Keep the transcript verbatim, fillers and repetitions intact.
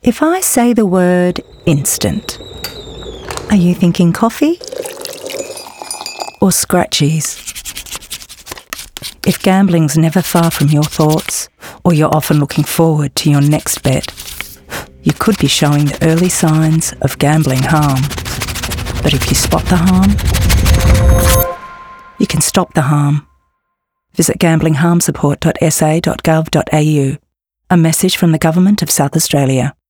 If I say the word instant, are you thinking coffee or scratchies? If gambling's never far from your thoughts, or you're often looking forward to your next bet, you could be showing the early signs of gambling harm. But if you spot the harm, you can stop the harm. Visit gambling harm support dot s a dot gov dot a u. A message from the Government of South Australia.